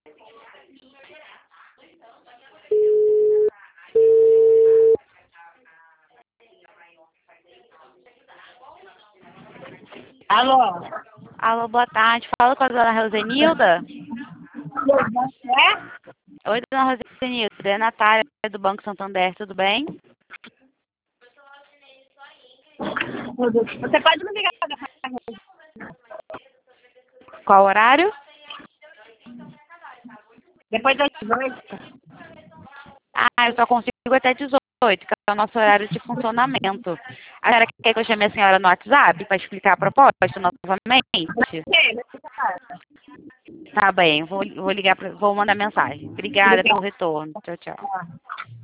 Alô? Alô, boa tarde. Fala com a dona Rosenilda. É? Oi, dona Rosenilda. É a Natália do Banco Santander, tudo bem? Você pode me ligar Qual horário? depois das 18? Ah, eu só consigo até 18, que é o nosso horário de funcionamento. A senhora quer que eu chame a senhora no WhatsApp para explicar a proposta novamente? Tá bem, vou ligar, vou mandar mensagem. Obrigada pelo retorno. Tchau, tchau.